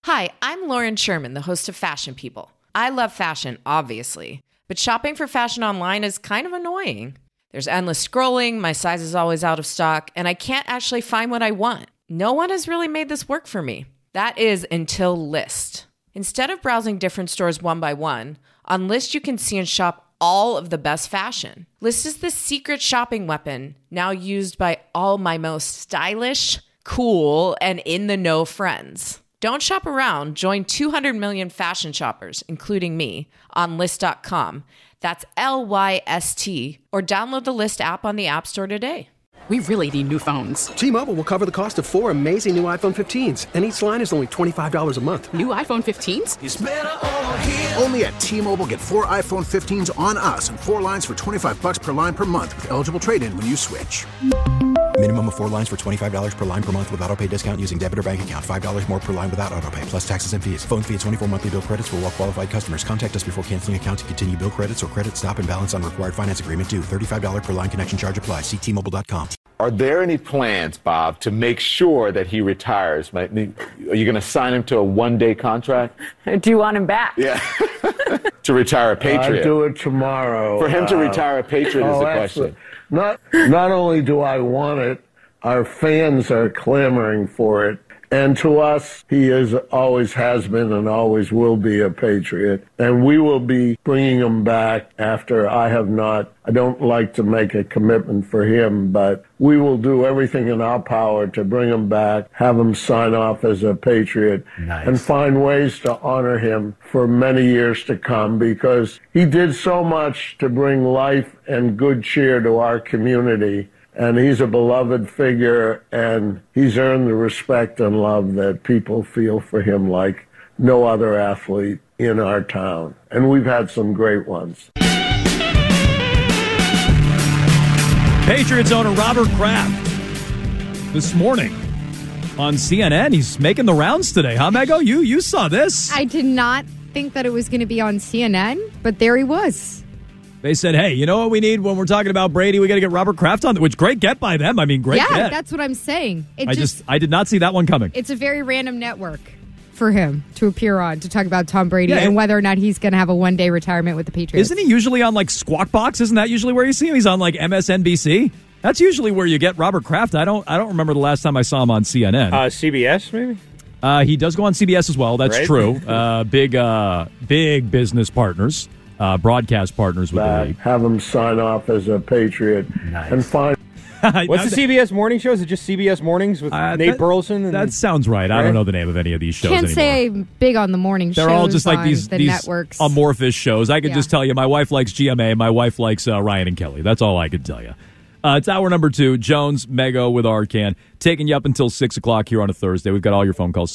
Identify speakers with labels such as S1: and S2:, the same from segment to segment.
S1: Hi, I'm Lauren Sherman, the host of Fashion People. I love fashion, obviously, but shopping for fashion online is kind of annoying. There's endless scrolling, my size is always out of stock, and I can't actually find what I want. No one has really made this work for me. That is until Lyst. Instead of browsing different stores one by one, on Lyst you can see and shop all of the best fashion. Lyst is the secret shopping weapon, now used by all my most stylish, cool, and in-the-know friends. Don't shop around. Join 200 million fashion shoppers, including me, on Lyst.com. That's Lyst, or download the Lyst app on the App Store today.
S2: We really need new phones.
S3: T-Mobile will cover the cost of 4 amazing new iPhone 15s, and each line is only $25 a month.
S2: New iPhone 15s?
S4: It's better over here. Only at T-Mobile, get 4 iPhone 15s on us and 4 lines for $25 per line per month with eligible trade-in when you switch.
S5: Minimum of 4 lines for $25 per line per month with autopay discount using debit or bank account. $5 more per line without autopay, plus taxes and fees. Phone fee at 24 monthly bill credits for well-qualified customers. Contact us before canceling account to continue bill credits or credit stop and balance on required finance agreement due. $35 per line connection charge applies. See T-Mobile.com.
S6: Are there any plans, Bob, to make sure that he retires? Are you going to sign him to a one-day contract?
S7: Do you want him back?
S6: Yeah. To retire a Patriot.
S8: I'll do it tomorrow.
S6: For him to retire a Patriot is the question.
S8: Not only do I want it, our fans are clamoring for it. And to us, he always has been and always will be a Patriot. And we will be bringing him back after I don't like to make a commitment for him, but we will do everything in our power to bring him back, have him sign off as a Patriot, and find ways to honor him for many years to come, because he did so much to bring life and good cheer to our community. And he's a beloved figure, and he's earned the respect and love that people feel for him like no other athlete in our town. And we've had some great ones.
S9: Patriots owner Robert Kraft this morning on CNN. He's making the rounds today, huh, Mego? You saw this.
S10: I did not think that it was going to be on CNN, but there he was.
S9: They said, hey, you know what we need when we're talking about Brady? We got to get Robert Kraft on, which great get by them. I mean, great get.
S10: Yeah, that's what I'm saying.
S9: I did not see that one coming.
S10: It's a very random network for him to appear on to talk about Tom Brady and whether or not he's going to have a one-day retirement with the Patriots.
S9: Isn't he usually on, like, Squawk Box? Isn't that usually where you see him? He's on, like, MSNBC? That's usually where you get Robert Kraft. I don't remember the last time I saw him on CNN.
S11: CBS, maybe?
S9: He does go on CBS as well. That's true. Big business partners. Broadcast partners with the league.
S8: Have him sign off as a Patriot and find.
S11: What's the CBS morning show? Is it just CBS Mornings with Nate Burleson?
S9: That sounds right. I don't know the name of any of these shows
S10: Can't
S9: anymore.
S10: say I'm big on the morning shows.
S9: They're all just like these
S10: networks.
S9: amorphous shows. I could just tell you my wife likes GMA. My wife likes Ryan and Kelly. That's all I could tell you. It's hour number 2. Jones, Mego with Arcan. Taking you up until 6 o'clock here on a Thursday. We've got all your phone calls,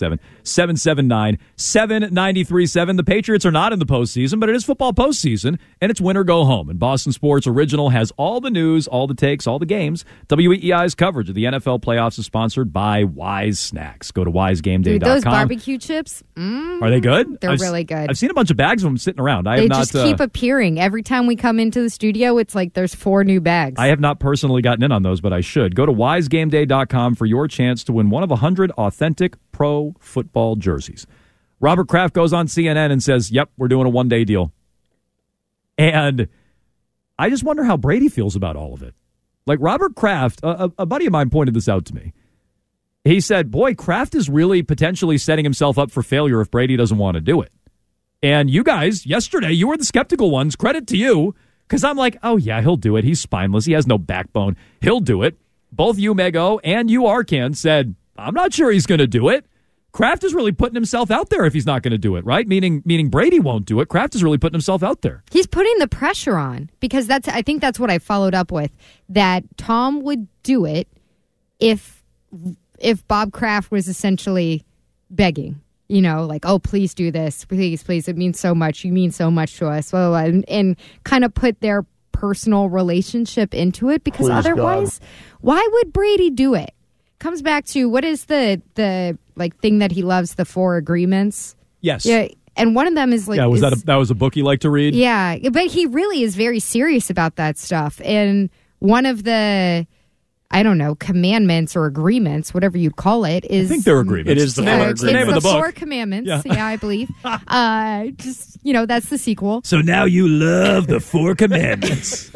S9: 617-779-7937. The Patriots are not in the postseason, but it is football postseason, and it's win or go home. And Boston Sports Original has all the news, all the takes, all the games. WEEI's coverage of the NFL playoffs is sponsored by Wise Snacks. Go to wisegameday.com.
S10: Dude, those barbecue chips,
S9: are they good?
S10: They're really good.
S9: I've seen a bunch of bags of them sitting around.
S10: They just keep appearing. Every time we come into the studio, it's like there's 4 new bags.
S9: I have not personally gotten in on those, but I should. Go to wisegameday.com for your chance to win one of 100 authentic pro football jerseys. Robert Kraft goes on CNN and says, yep, we're doing a one-day deal. And I just wonder how Brady feels about all of it. Like Robert Kraft, a buddy of mine pointed this out to me. He said, boy, Kraft is really potentially setting himself up for failure if Brady doesn't want to do it. And you guys, yesterday, you were the skeptical ones. Credit to you. Because I'm like, oh, yeah, he'll do it. He's spineless. He has no backbone. He'll do it. Both you, Mego, and you, Arcan, said, I'm not sure he's going to do it. Kraft is really putting himself out there if he's not going to do it, right? Meaning Brady won't do it. Kraft is really putting himself out there.
S10: He's putting the pressure on because I think that's what I followed up with, that Tom would do it if Bob Kraft was essentially begging. You know, like, oh, please do this. Please, please. It means so much. You mean so much to us. And kind of put their personal relationship into it, because otherwise, why would Brady do it? Comes back to what is the like thing that he loves, the 4 agreements.
S9: Yes.
S10: Yeah. And one of them is like,
S9: yeah, that was a book you like to read?
S10: Yeah. But he really is very serious about that stuff. And one of the I don't know, commandments or agreements, whatever you call it, is...
S9: I think they're agreements.
S11: It is the name
S10: It's
S11: of
S9: the
S10: the
S9: book.
S10: 4 Commandments, yeah I believe. That's the sequel.
S9: So now you love the 4 Commandments.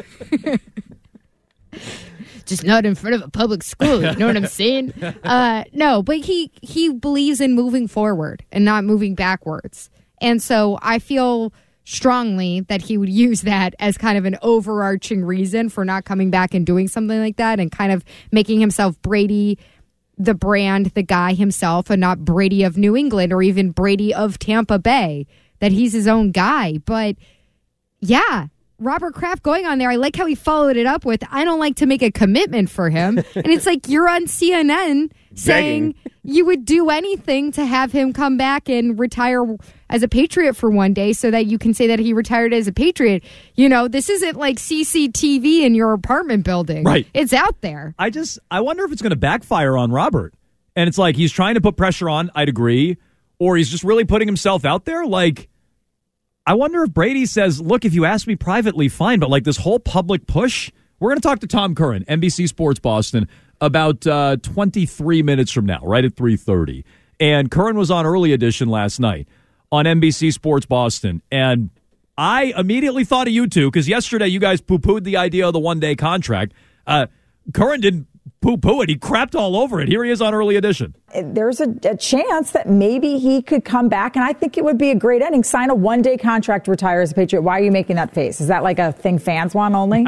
S10: Just not in front of a public school, you know what I'm saying? No, but he believes in moving forward and not moving backwards. And so I feel strongly that he would use that as kind of an overarching reason for not coming back and doing something like that and kind of making himself Brady, the brand, the guy himself, and not Brady of New England or even Brady of Tampa Bay, that he's his own guy. But yeah, Robert Kraft going on there, I like how he followed it up with, I don't like to make a commitment for him. And it's like you're on CNN saying you would do anything to have him come back and retire as a Patriot for one day so that you can say that he retired as a Patriot. This isn't like CCTV in your apartment building.
S9: Right.
S10: It's out there.
S9: I wonder if it's going to backfire on Robert. And it's like he's trying to put pressure on, I'd agree, or he's just really putting himself out there. Like, I wonder if Brady says, look, if you ask me privately, fine, but like this whole public push, we're going to talk to Tom Curran, NBC Sports Boston, about 23 minutes from now, right at 3:30. And Curran was on Early Edition last night on NBC Sports Boston. And I immediately thought of you two, because yesterday you guys poo-pooed the idea of the one-day contract. Curran didn't poo-poo it. He crapped all over it. Here he is on Early Edition.
S7: There's a chance that maybe he could come back, and I think it would be a great ending. Sign a one-day contract, retire as a Patriot. Why are you making that face? Is that like a thing fans want only?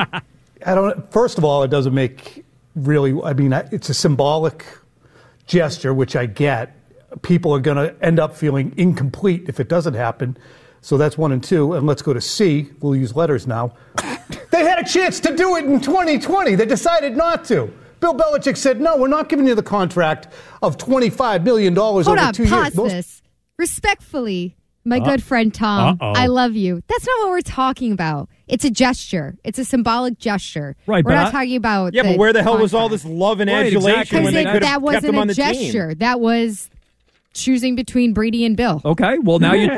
S12: First of all, it doesn't make really, it's a symbolic gesture, which I get. People are going to end up feeling incomplete if it doesn't happen. So that's 1 and 2. And let's go to C. We'll use letters now. They had a chance to do it in 2020. They decided not to. Bill Belichick said, no, we're not giving you the contract of $25 million over 2 years.
S10: Pause this. Respectfully, my good friend Tom, I love you. That's not what we're talking about. It's a gesture. It's a symbolic gesture.
S9: Right,
S10: we're not talking about
S11: but where the hell was all this love and adulation when they could have kept him on the team?
S10: That wasn't a gesture. That was choosing between Brady and Bill.
S9: Okay, well now you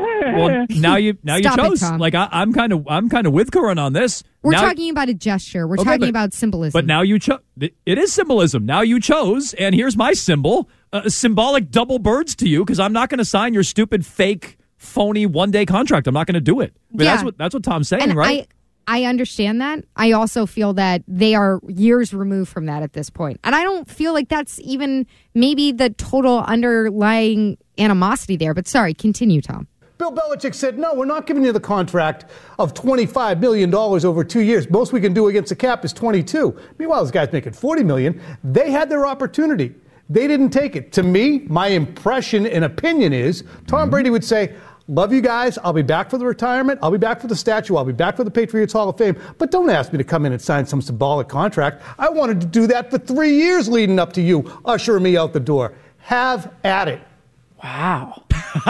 S10: Stop
S9: chose.
S10: it, Tom.
S9: Like I'm kind of with Curran on this.
S10: We're talking about a gesture. We're talking about symbolism.
S9: But now you chose. It is symbolism. Now you chose, and here's my symbol: symbolic double birds to you, because I'm not going to sign your stupid, fake, phony one-day contract. I'm not going to do it. I mean, that's what Tom's saying,
S10: and
S9: right?
S10: I understand that. I also feel that they are years removed from that at this point. And I don't feel like that's even maybe the total underlying animosity there. But sorry, continue, Tom.
S12: Bill Belichick said, no, we're not giving you the contract of $25 million over 2 years. Most we can do against the cap is 22. Meanwhile, this guy's making $40 million. They had their opportunity. They didn't take it. To me, my impression and opinion is Tom Brady would say, love you guys. I'll be back for the retirement. I'll be back for the statue. I'll be back for the Patriots Hall of Fame. But don't ask me to come in and sign some symbolic contract. I wanted to do that for 3 years leading up to you ushering me out the door. Have at it.
S7: Wow.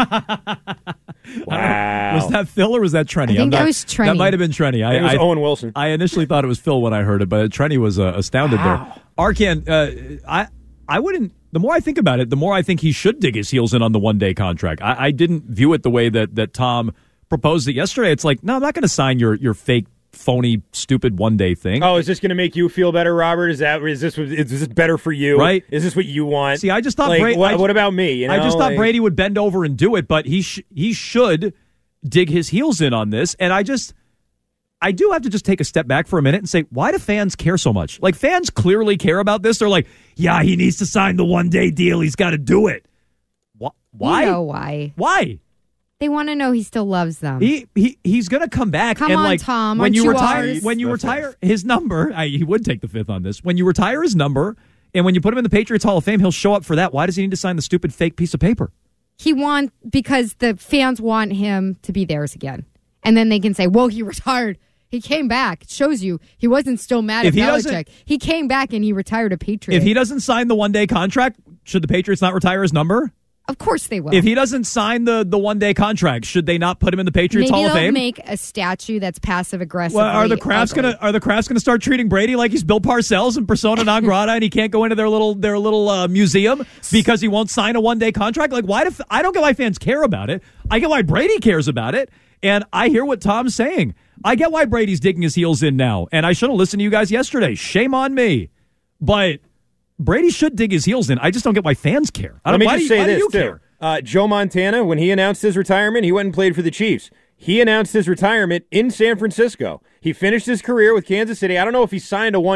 S9: Wow. Was that Phil or was that Trenny?
S10: I think that was Trenny.
S9: That might have been Trenny.
S11: It was Owen Wilson.
S9: I initially thought it was Phil when I heard it, but Trenny was astounded there. Arcan, I wouldn't. The more I think about it, the more I think he should dig his heels in on the one-day contract. I didn't view it the way that Tom proposed it yesterday. It's like, no, I'm not going to sign your fake, phony, stupid one-day thing.
S11: Oh, is this going to make you feel better, Robert? Is this better for you?
S9: Right?
S11: Is this what you want?
S9: See, I just thought
S11: what about me? You know,
S9: I just thought Brady would bend over and do it, but he should dig his heels in on this. And I do have to just take a step back for a minute and say, why do fans care so much? Like, fans clearly care about this. They're like, yeah, he needs to sign the one-day deal. He's got to do it. Why?
S10: You know why?
S9: Why?
S10: They want to know he still loves them.
S9: He's going to come back.
S10: Come
S9: and
S10: on,
S9: like,
S10: Tom.
S9: When
S10: Aren't
S9: you
S10: you
S9: retire his number, he would take the fifth on this. When you retire his number, and when you put him in the Patriots Hall of Fame, he'll show up for that. Why does he need to sign the stupid fake piece of paper?
S10: Because the fans want him to be theirs again. And then they can say, well, he retired. He came back. It shows you he wasn't still mad at Belichick. He came back and he retired a Patriot.
S9: If he doesn't sign the one-day contract, should the Patriots not retire his number?
S10: Of course they will.
S9: If he doesn't sign the one-day contract, should they not put him in the Patriots Hall of Fame?
S10: Maybe they'll make a statue that's passive-aggressive.
S9: Well, are the Crafts gonna start treating Brady like he's Bill Parcells and persona non grata, and he can't go into their little museum because he won't sign a one-day contract? Like, I don't get why fans care about it. I get why Brady cares about it, and I hear what Tom's saying. I get why Brady's digging his heels in now, and I should have listened to you guys yesterday. Shame on me. but Brady should dig his heels in. I just don't get why fans care.
S11: Let me
S9: why
S11: just
S9: do you,
S11: say
S9: why do
S11: this,
S9: you
S11: too.
S9: care?
S11: Joe Montana, when he announced his retirement, he went and played for the Chiefs. He announced his retirement in San Francisco. He finished his career with Kansas City. I don't know if he signed a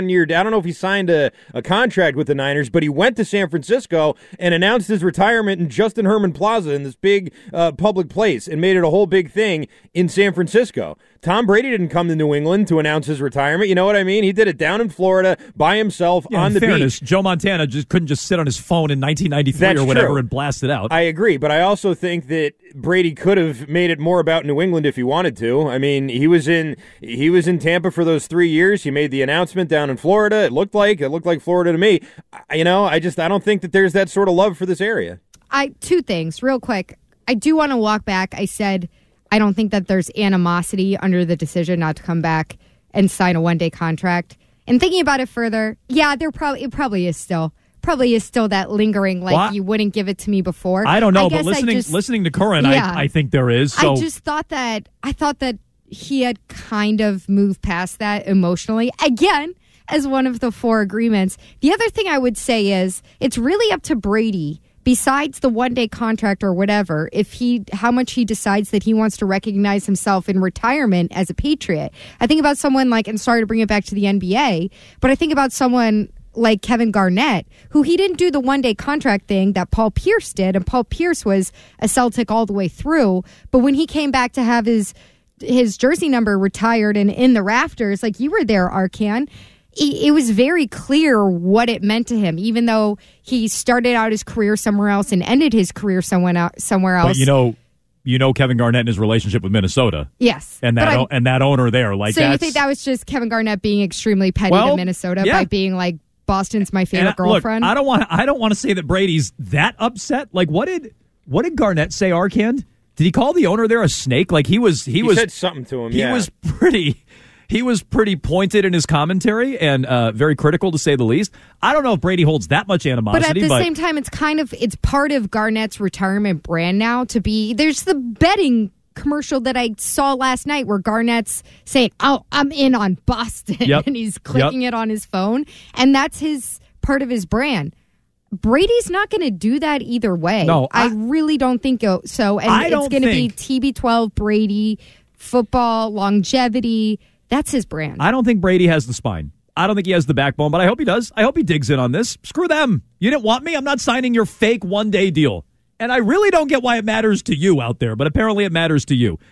S11: contract with the Niners, but he went to San Francisco and announced his retirement in Justin Herman Plaza in this big public place and made it a whole big thing in San Francisco. Tom Brady didn't come to New England to announce his retirement. You know what I mean? He did it down in Florida by himself on the
S9: fairness,
S11: beach.
S9: Joe Montana couldn't just sit on his phone in 1993 or whatever
S11: true.
S9: and blast it out.
S11: I agree, but I also think that Brady could have made it more about New England if he wanted to. I mean, he was in Tampa for those 3 years. He made the announcement down in Florida. It looked like Florida to me. I don't think that there's that sort of love for this area.
S10: Two things real quick. I do want to walk back. I said I don't think that there's animosity under the decision not to come back and sign a one-day contract. And thinking about it further, yeah, it probably is still that lingering, like, well, you wouldn't give it to me before.
S9: I don't know, but listening to Curran, yeah, I think there is. So.
S10: I thought that he had kind of moved past that emotionally. Again, as one of the 4 agreements. The other thing I would say is it's really up to Brady, besides the one-day contract or whatever, how much he decides that he wants to recognize himself in retirement as a Patriot. I think about someone and sorry to bring it back to the NBA, but I think about someone like Kevin Garnett, who he didn't do the one-day contract thing that Paul Pierce did, and Paul Pierce was a Celtic all the way through. But when he came back to have his jersey number retired and in the rafters, like you were there, Arcan, it was very clear what it meant to him, even though he started out his career somewhere else and ended his career somewhere else.
S9: But you know Kevin Garnett and his relationship with Minnesota.
S10: Yes.
S9: And that owner there.
S10: So you think that was just Kevin Garnett being extremely petty to Minnesota by being like, Boston's my favorite girlfriend?
S9: Look, I don't want to say that Brady's that upset. Like, what did Garnett say, Arcand? Did he call the owner there a snake? Like he
S11: said something to him.
S9: He was pretty pointed in his commentary and very critical, to say the least. I don't know if Brady holds that much animosity.
S10: But at the same time, it's part of Garnett's retirement brand now to be. There's the betting commercial that I saw last night where Garnett's saying, "Oh, I'm in on Boston," and he's clicking it on his phone, and that's his part of his brand. Brady's not going to do that either way.
S9: No,
S10: I really don't think so. And it's going to be TB12 Brady, football, longevity. That's his brand.
S9: I don't think Brady has the spine. I don't think he has the backbone, but I hope he does. I hope he digs in on this. Screw them. You didn't want me? I'm not signing your fake one-day deal. And I really don't get why it matters to you out there, but apparently it matters to you.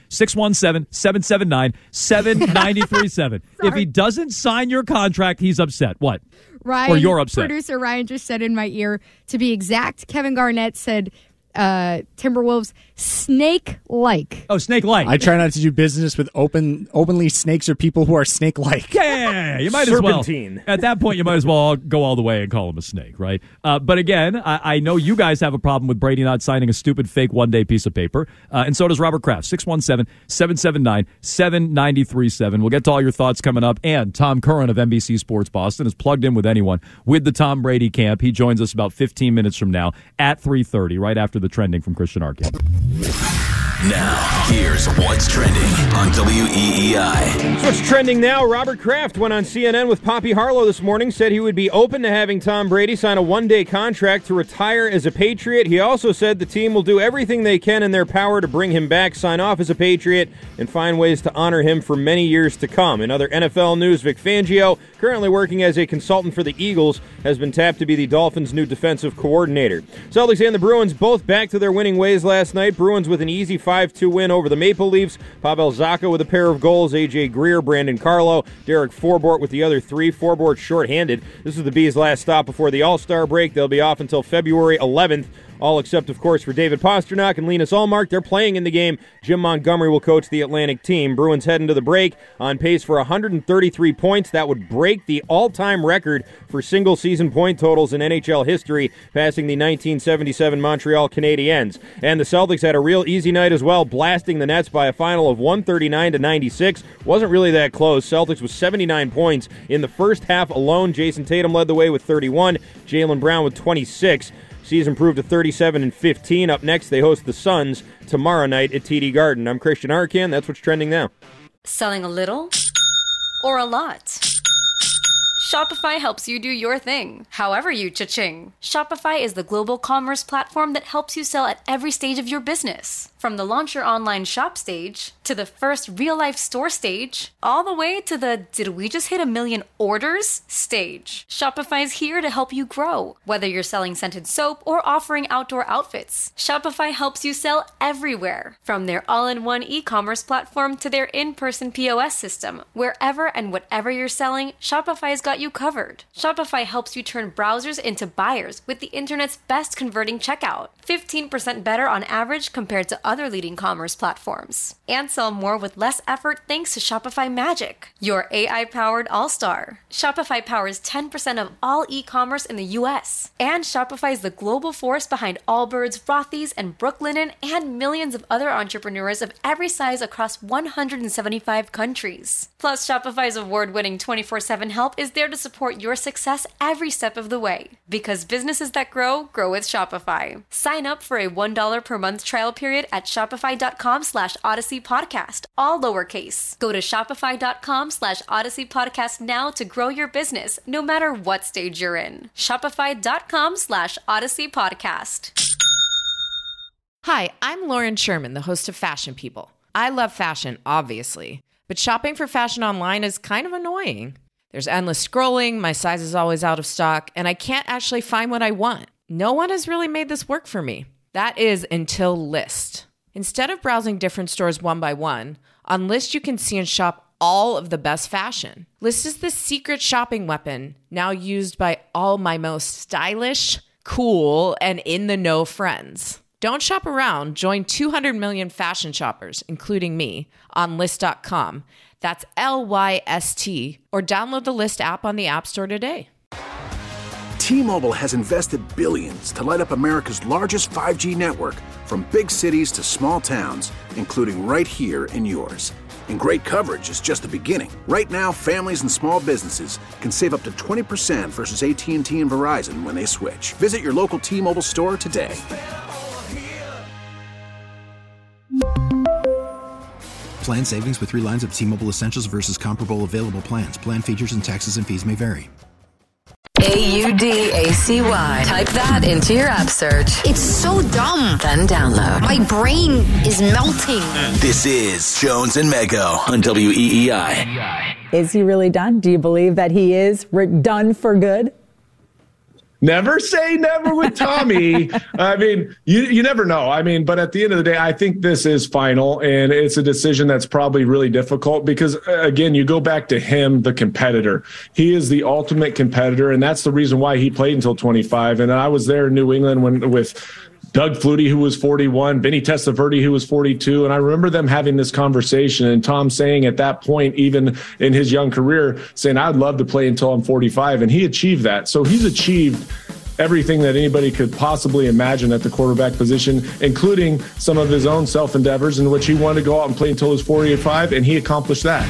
S9: 617-779-7937. If he doesn't sign your contract, he's upset. What?
S10: Ryan,
S9: or you're upset.
S10: Producer Ryan just said in my ear, to be exact, Kevin Garnett said Timberwolves snake-like.
S9: Oh, snake-like.
S13: I try not to do business with openly snakes or people who are snake-like.
S9: Yeah. You might
S11: Serpentine.
S9: as well. At that point, you might as well go all the way and call him a snake, right? But again, I know you guys have a problem with Brady not signing a stupid fake one-day piece of paper, and so does Robert Kraft. 617-779-7937. We'll get to all your thoughts coming up. And Tom Curran of NBC Sports Boston is plugged in with anyone with the Tom Brady camp. He joins us about 15 minutes from now at 3:30, right after the trending from Christian Arcand.
S14: Now, here's what's trending on WEEI.
S11: So what's trending now? Robert Kraft went on CNN with Poppy Harlow this morning, said he would be open to having Tom Brady sign a one-day contract to retire as a Patriot. He also said the team will do everything they can in their power to bring him back, sign off as a Patriot, and find ways to honor him for many years to come. In other NFL news, Vic Fangio, currently working as a consultant for the Eagles, has been tapped to be the Dolphins' new defensive coordinator. Celtics and the Bruins both back to their winning ways last night. Bruins with an easy 5-2 win over the Maple Leafs. Pavel Zacha with a pair of goals. A.J. Greer, Brandon Carlo, Derek Forbort with the other three. Forbort shorthanded. This is the Bees' last stop before the All-Star break. They'll be off until February 11th. All except, of course, for David Pastrnak and Linus Ullmark. They're playing in the game. Jim Montgomery will coach the Atlantic team. Bruins head into the break on pace for 133 points. That would break the all-time record for single-season point totals in NHL history, passing the 1977 Montreal Canadiens. And the Celtics had a real easy night as well, blasting the Nets by a final of 139-96. Wasn't really that close. Celtics with 79 points in the first half alone. Jason Tatum led the way with 31. Jaylen Brown with 26. Season improved to 37-15. Up next, they host the Suns tomorrow night at TD Garden. I'm Christian Arcand. That's what's trending now.
S15: Selling a little or a lot? Shopify helps you do your thing, however you cha-ching. Shopify is the global commerce platform that helps you sell at every stage of your business. From the launch your online shop stage, to the first real-life store stage, all the way to the did we just hit 1 million orders stage. Shopify's here to help you grow. Whether you're selling scented soap or offering outdoor outfits, Shopify helps you sell everywhere. From their all-in-one e-commerce platform to their in-person POS system, wherever and whatever you're selling, Shopify's got you covered. Shopify helps you turn browsers into buyers with the internet's best converting checkout. 15% better on average compared to other leading commerce platforms. And sell more with less effort thanks to Shopify Magic, your AI-powered all-star. Shopify powers 10% of all e-commerce in the U.S. And Shopify is the global force behind Allbirds, Rothy's, and Brooklinen, and millions of other entrepreneurs of every size across 175 countries. Plus, Shopify's award-winning 24/7 help is there to support your success every step of the way. Because businesses that grow, grow with Shopify. Sign up for a $1 per month trial period at shopify.com/Odyssey Podcast, all lowercase. Go to shopify.com/Odyssey Podcast now to grow your business, no matter what stage you're in. Shopify.com/Odyssey Podcast.
S1: Hi, I'm Lauren Sherman, the host of Fashion People. I love fashion, obviously, but shopping for fashion online is kind of annoying. There's endless scrolling, my size is always out of stock, and I can't actually find what I want. No one has really made this work for me. That is until Lyst. Instead of browsing different stores one by one, on Lyst you can see and shop all of the best fashion. Lyst is the secret shopping weapon now used by all my most stylish, cool, and in-the-know friends. Don't shop around. Join 200 million fashion shoppers, including me, on Lyst.com. That's Lyst, or download the Lyst app on the App Store today.
S4: T-Mobile has invested billions to light up America's largest 5G network, from big cities to small towns, including right here in yours. And great coverage is just the beginning. Right now, families and small businesses can save up to 20% versus AT&T and Verizon when they switch. Visit your local T-Mobile store today.
S5: Plan savings with 3 lines of T-Mobile Essentials versus comparable available plans. Plan features and taxes and fees may vary.
S16: AUDACY. Type that into your app search.
S17: It's so dumb.
S16: Then download.
S17: My brain is melting.
S14: This is Jones and Mego on WEEI.
S7: Is he really done? Do you believe that he is done for good?
S18: Never say never with Tommy. I mean, you never know. I mean, but at the end of the day, I think this is final, and it's a decision that's probably really difficult because, again, you go back to him, the competitor. He is the ultimate competitor, and that's the reason why he played until 25. And I was there in New England with Doug Flutie, who was 41, Vinny Testaverde, who was 42. And I remember them having this conversation and Tom saying at that point, even in his young career, saying, I'd love to play until I'm 45. And he achieved that. So he's achieved everything that anybody could possibly imagine at the quarterback position, including some of his own self-endeavors in which he wanted to go out and play until he was 45, and he accomplished that.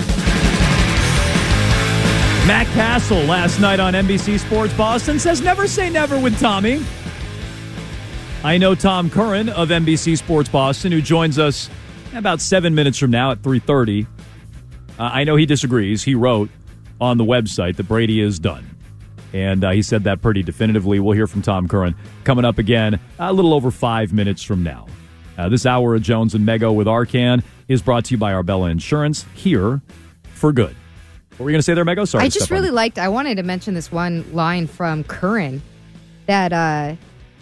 S9: Matt Castle last night on NBC Sports Boston says never say never with Tommy. I know Tom Curran of NBC Sports Boston, who joins us about 7 minutes from now at 3:30. I know he disagrees. He wrote on the website that Brady is done. And he said that pretty definitively. We'll hear from Tom Curran coming up again a little over 5 minutes from now. This hour of Jones and Mego with Arcan is brought to you by Arbella Insurance, here for good. What were you going to say there, Mego? Sorry.
S10: I just really liked, I wanted to mention this one line from Curran that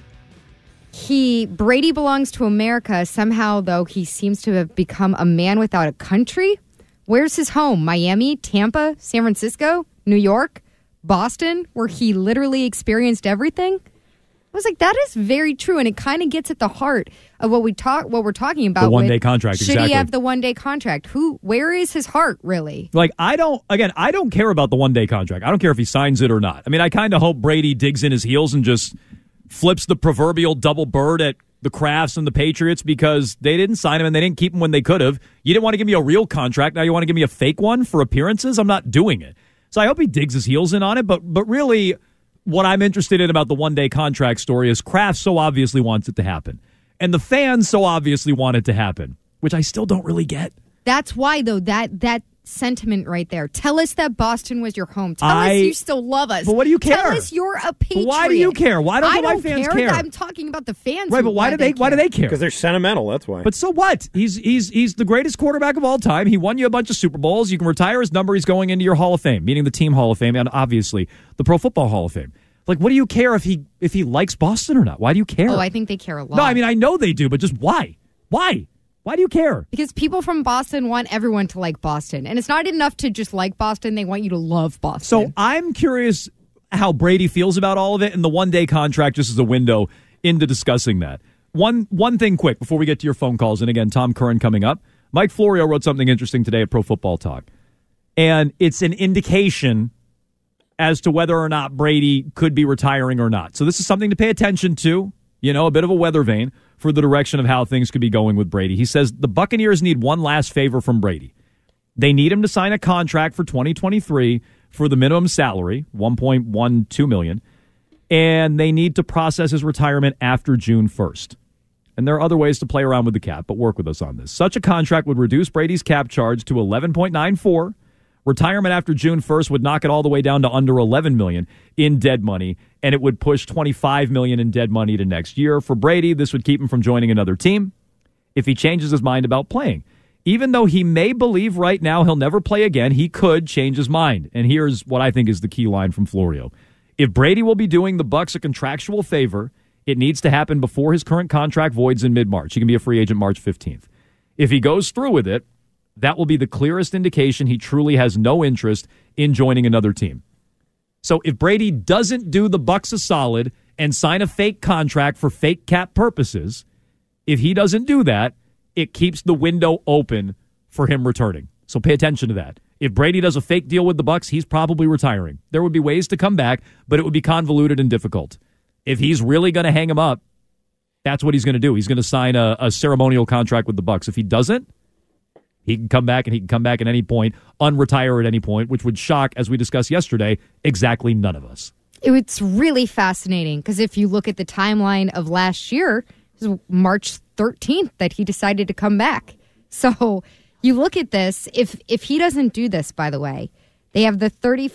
S10: Brady belongs to America. Somehow, though, he seems to have become a man without a country. Where's his home? Miami, Tampa, San Francisco, New York, Boston, where he literally experienced everything. I was like, that is very true, and it kind of gets at the heart of what we're talking about.
S9: The one-day contract,
S10: should
S9: exactly.
S10: He have the one-day contract? Where is his heart, really?
S9: Like, I don't care about the one-day contract. I don't care if he signs it or not. I mean, I kind of hope Brady digs in his heels and just flips the proverbial double bird at the Crafts and the Patriots because they didn't sign him and they didn't keep him when they could have. You didn't want to give me a real contract. Now you want to give me a fake one for appearances? I'm not doing it. So I hope he digs his heels in on it. But really, what I'm interested in about the one-day contract story is Kraft so obviously wants it to happen. And the fans so obviously want it to happen, which I still don't really get.
S10: That's why, though, that sentiment right there. Tell us that Boston was your home. Tell us you still love us.
S9: But what do you care?
S10: Tell us you're a Patriot.
S9: But why do you care? Why don't my fans care?
S10: I'm talking about the fans.
S9: Right, but why do they care?
S11: Because they're sentimental, that's why.
S9: But so what? He's the greatest quarterback of all time. He won you a bunch of Super Bowls. You can retire his number. He's going into your Hall of Fame, meaning the team Hall of Fame and obviously the Pro Football Hall of Fame. Like, what do you care if he likes Boston or not? Why do you care?
S10: Oh, I think they care a lot.
S9: No, I mean, I know they do, but just why? Why? Why do you care?
S10: Because people from Boston want everyone to like Boston. And it's not enough to just like Boston. They want you to love Boston.
S9: So I'm curious how Brady feels about all of it, and the one-day contract just as a window into discussing that. One thing quick before we get to your phone calls, and again, Tom Curran coming up. Mike Florio wrote something interesting today at Pro Football Talk. And it's an indication as to whether or not Brady could be retiring or not. So this is something to pay attention to, a bit of a weather vane for the direction of how things could be going with Brady. He says the Buccaneers need one last favor from Brady. They need him to sign a contract for 2023 for the minimum salary, $1.12 million, and they need to process his retirement after June 1st. And there are other ways to play around with the cap, but work with us on this. Such a contract would reduce Brady's cap charge to $11.94. Retirement after June 1st would knock it all the way down to under $11 million in dead money, and it would push $25 million in dead money to next year. For Brady, this would keep him from joining another team if he changes his mind about playing. Even though he may believe right now he'll never play again, he could change his mind. And here's what I think is the key line from Florio. If Brady will be doing the Bucs a contractual favor, it needs to happen before his current contract voids in mid-March. He can be a free agent March 15th. If he goes through with it, that will be the clearest indication he truly has no interest in joining another team. So if Brady doesn't do the Bucs a solid and sign a fake contract for fake cap purposes, if he doesn't do that, it keeps the window open for him returning. So pay attention to that. If Brady does a fake deal with the Bucs, he's probably retiring. There would be ways to come back, but it would be convoluted and difficult. If he's really going to hang him up, that's what he's going to do. He's going to sign a ceremonial contract with the Bucs. If he doesn't, he can come back, and he can come back at any point, unretire at any point, which would shock, as we discussed yesterday, exactly none of us.
S10: It's really fascinating because if you look at the timeline of last year, it was March 13th that he decided to come back. So you look at this, if he doesn't do this, by the way, they have the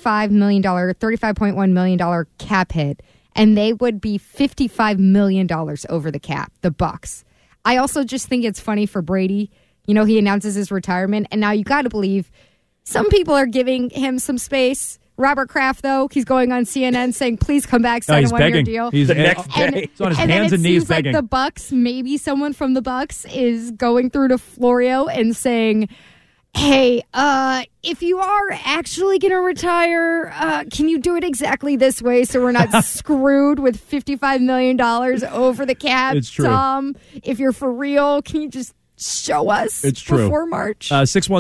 S10: $35.1 million cap hit, and they would be $55 million over the cap, the Bucs. I also just think it's funny for Brady. He announces his retirement, and now you got to believe some people are giving him some space. Robert Kraft, though, he's going on CNN saying, please come back, sign a one-year deal.
S9: He's the next day. He's on his hands and knees begging.
S10: Like the Bucs, maybe someone from the Bucs is going through to Florio and saying, hey, if you are actually going to retire, can you do it exactly this way so we're not screwed with $55 million over the cap?
S9: It's true.
S10: Tom, if you're for real, can you just show us before March?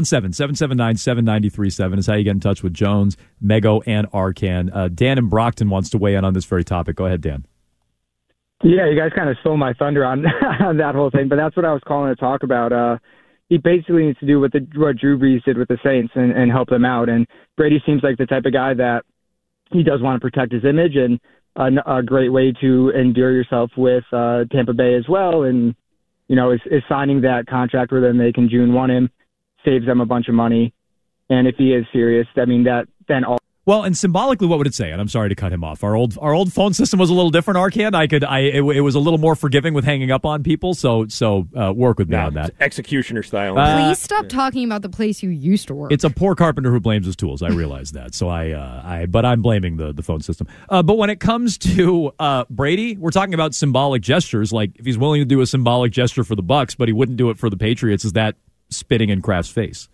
S9: 617-779-7937 is how you get in touch with Jones, Mego, and Arcand. Dan in Brockton wants to weigh in on this very topic. Go ahead, Dan.
S19: Yeah, you guys kind of stole my thunder on that whole thing, but that's what I was calling to talk about. He basically needs to do what Drew Brees did with the Saints and help them out. And Brady seems like the type of guy that he does want to protect his image, and a great way to endear yourself with Tampa Bay as well. And is signing that contract where then they can June 1 him, saves them a bunch of money. And if he is serious, I mean, that then all.
S9: Well, and symbolically, what would it say? And I'm sorry to cut him off. Our old phone system was a little different, Arcand. It was a little more forgiving with hanging up on people. So work with me on that.
S11: Executioner style.
S10: Please stop talking about the place you used to work.
S9: It's a poor carpenter who blames his tools. I realize that. So but I'm blaming the phone system. But when it comes to Brady, we're talking about symbolic gestures. Like if he's willing to do a symbolic gesture for the Bucs, but he wouldn't do it for the Patriots, is that spitting in Kraft's face?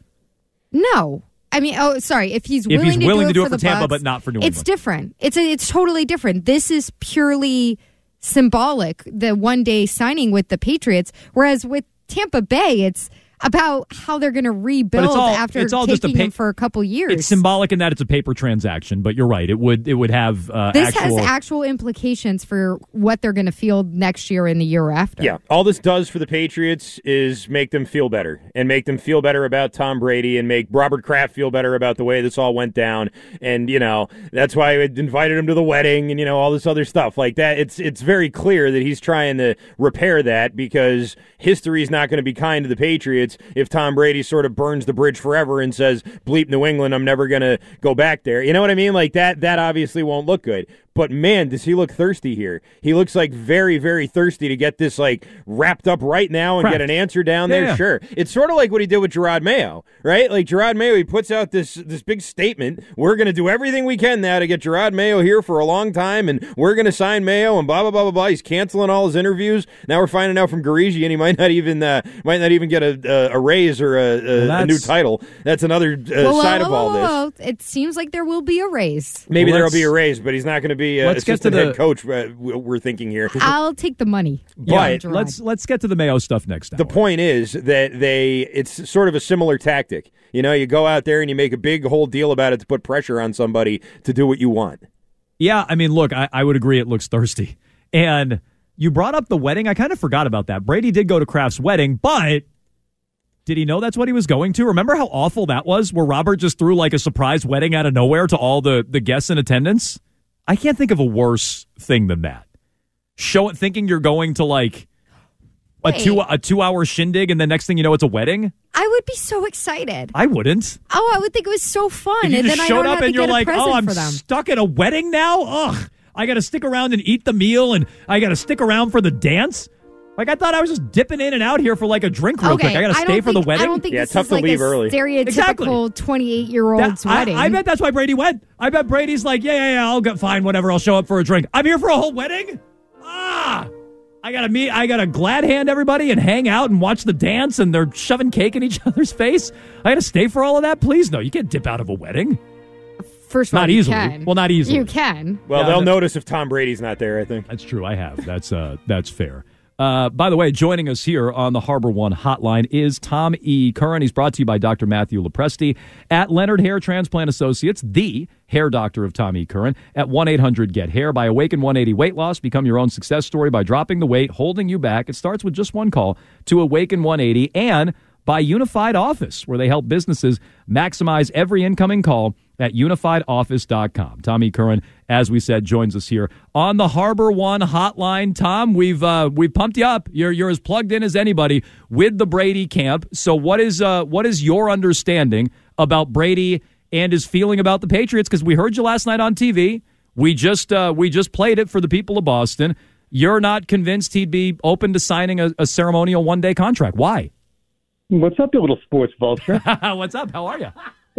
S10: No. I mean, if he's willing
S9: to do it
S10: for
S9: Tampa,
S10: Bucs,
S9: but not for New England.
S10: It's different. It's totally different. This is purely symbolic, the one-day signing with the Patriots, whereas with Tampa Bay, it's about how they're going to rebuild after taking him for a couple years.
S9: It's symbolic in that it's a paper transaction, but you're right. It would have
S10: this has actual implications for what they're going to field next year and the year after.
S11: Yeah, all this does for the Patriots is make them feel better and make them feel better about Tom Brady and make Robert Kraft feel better about the way this all went down. And that's why I invited him to the wedding and all this other stuff like that. It's very clear that he's trying to repair that because history is not going to be kind to the Patriots happens if Tom Brady sort of burns the bridge forever and says, bleep New England, I'm never going to go back there. You know what I mean? Like that obviously won't look good. But, man, does he look thirsty here. He looks like very, very thirsty to get this, like, wrapped up right now and get an answer down there.
S9: Yeah.
S11: Sure. It's sort of like what he did with Gerard Mayo, right? Like, Gerard Mayo, he puts out this big statement. We're going to do everything we can now to get Gerard Mayo here for a long time, and we're going to sign Mayo, and blah, blah, blah, blah, blah. He's canceling all his interviews. Now we're finding out from Garigi, and he might not even get a raise or a new title. That's another side of all this.
S10: It seems like there will be a raise.
S11: Maybe there will be a raise, but he's not going to be
S9: let's get to the
S11: head coach. We're thinking here.
S10: I'll take the money.
S11: But
S9: let's get to the Mayo stuff next.
S11: The point is that it's sort of a similar tactic. You know, you go out there and you make a big whole deal about it to put pressure on somebody to do what you want.
S9: Yeah, I mean, look, I would agree it looks thirsty. And you brought up the wedding. I kind of forgot about that. Brady did go to Kraft's wedding, but did he know that's what he was going to? Remember how awful that was, where Robert just threw like a surprise wedding out of nowhere to all the guests in attendance? I can't think of a worse thing than that. Show it thinking you're going to like a 2-hour shindig, and the next thing you know, it's a wedding.
S10: I would be so excited.
S9: I wouldn't.
S10: Oh, I would think it was so fun.
S9: If you
S10: and
S9: just
S10: then
S9: showed
S10: I don't
S9: up
S10: have
S9: and
S10: to
S9: you're
S10: get
S9: like,
S10: a present
S9: I'm
S10: for them.
S9: stuck at a wedding now? Ugh. I got to stick around and eat the meal, and I got to stick around for the dance? Like, I thought I was just dipping in and out here for like a drink real quick. I got to stay for the wedding?
S10: I don't think this is like a stereotypical 28-year-old's wedding.
S9: I bet that's why Brady went. I bet Brady's like, yeah, I'll get fine, whatever. I'll show up for a drink. I'm here for a whole wedding? I gotta glad hand everybody and hang out and watch the dance, and they're shoving cake in each other's face. I gotta stay for all of that? Please, no. You can't dip out of a wedding.
S10: First of all,
S9: not
S10: you
S9: easily.
S10: can.
S9: Well, not easily.
S10: You can.
S11: Well, they'll notice if Tom Brady's not there, I think.
S9: That's true. I have. That's fair. By the way, joining us here on the Harbor One Hotline is Tom E. Curran. He's brought to you by Dr. Matthew Lopresti at Leonard Hair Transplant Associates, the hair doctor of Tom E. Curran, at 1-800-GET-HAIR. By Awaken 180 Weight Loss, become your own success story by dropping the weight holding you back. It starts with just one call to Awaken 180, and by Unified Office, where they help businesses maximize every incoming call at unifiedoffice.com. Tom E. Curran, as we said, joins us here on the Harbor One Hotline. Tom, we've pumped you up. You're as plugged in as anybody with the Brady camp. So what is your understanding about Brady and his feeling about the Patriots? Because we heard you last night on TV. We just played it for the people of Boston. You're not convinced he'd be open to signing a ceremonial one-day contract. Why?
S20: What's up, you little sports vulture?
S9: What's up? How are you?